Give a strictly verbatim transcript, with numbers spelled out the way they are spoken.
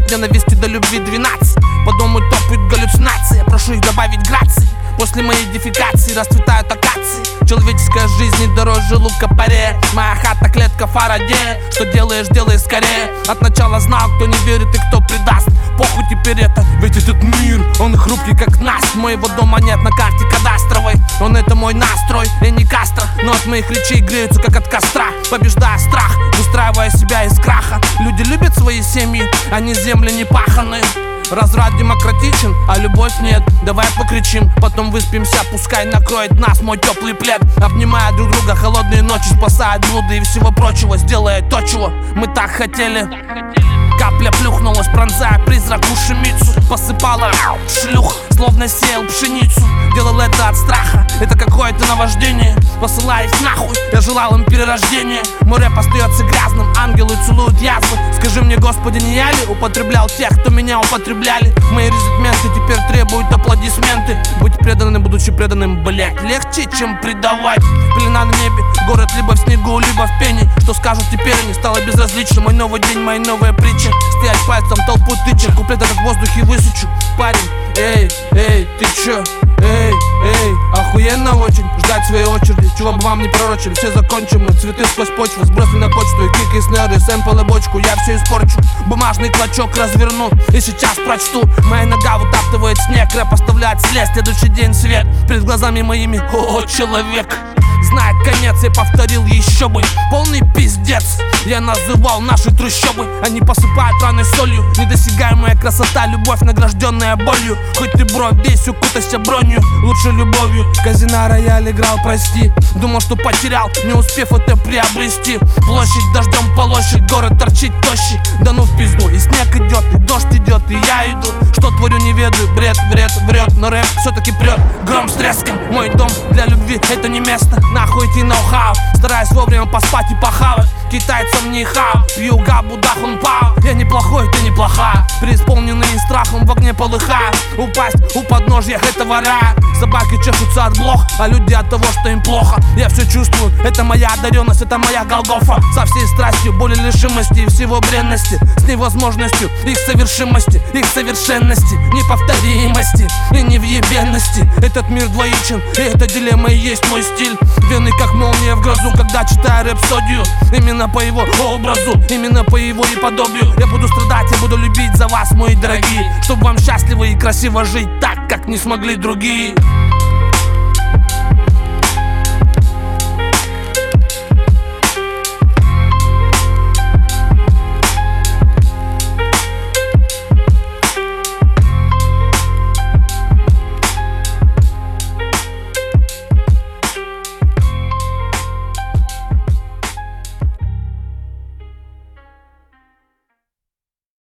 от ненависти до любви двенадцать. По дому топают галлюцинации, я прошу их добавить грации. После моей дефекации расцветают акации. Человеческая жизнь не дороже лука-порея. Моя хата, клетка, Фарадея. Что делаешь, делай скорее. От начала знал, кто не верит и кто предаст. Похуй теперь это, ведь этот мир, он хрупкий как наст. Моего дома нет на карте кадастровой. Он это мой настрой, я не Кастро. Но от моих речей греются как от костра. Побеждая страх, выстраивая себя из краха. Люди любят свои семьи, они земли не паханые. Разврат демократичен, а любовь нет. Давай покричим, потом выспимся. Пускай накроет нас мой теплый плед. Обнимая друг друга, холодные ночи спасают блуды и всего прочего, сделая то, чего мы так хотели. Капля плюхнулась, пронзая призрак ушемицу. Посыпала шлюх, словно сеял пшеницу. Делал это от страха, это какое-то наваждение. Посылая их нахуй, я желал им перерождения. Мой рэп остается грязным, ангелы целуют язвы. Скажи мне, Господи, не я ли употреблял тех, кто меня употребляли? Мои резидменты теперь требуют аплодисменты. Быть преданным, будучи преданным, блять, легче, чем предавать. Пелена на небе, город либо в снегу, либо в пене. Что скажут теперь, они стало безразлично. Мой новый день, моя новая притча. Стоять пальцем, толпу тычек, куплет этот в воздухе высучу. Парень, эй, эй, ты чё? Эй, эй, охуенно очень ждать своей очереди. Чего бы вам не пророчили, все закончим мы. Цветы сквозь почву сбросили на почту. И кики, снеры, сэмпл и бочку, я все испорчу. Бумажный клочок разверну и сейчас прочту. Моя нога вытаптывает снег, рэп оставляет след. Следующий день свет перед глазами моими. О, человек знает конец, я повторил еще бы. Полный пиздец, я называл наши трущобы. Они посыпают раны солью. Недосягаемая красота, любовь, награжденная болью. Хоть ты бро, весь укутайся бронью, лучше любовью. Казино рояль играл, прости. Думал, что потерял, не успев это приобрести. Площадь дождем полощет, город торчит тощий. Да ну в пизду, и снег идет, и дождь идет, и я иду. Что творю, не ведаю, бред, вред, врет. Но рэп все-таки прет, гром с треском. Мой дом для любви, это не место. Нахуй идти ноу-хау, стараюсь вовремя поспать и похавать. Китайцам не хау, пью габу дахун пау. Я неплохой, ты неплохая, преисполненный страхом в огне полыхая. Упасть у подножья этого рая. Собаки чешутся от блох, а люди от того, что им плохо. Я все чувствую, это моя одаренность, это моя Голгофа. Со всей страстью, боли, лишимости и всего бренности. С невозможностью их совершимости, их совершенности, неповторимости и невъебенности. Этот мир двоичен, и эта дилемма и есть мой стиль. Вены как молния в грозу, когда читаю рэпсодию. Именно по его образу, именно по его и подобию. Я буду страдать, я буду любить за вас, мои дорогие. Чтобы вам счастливо и красиво жить так, как не смогли другие.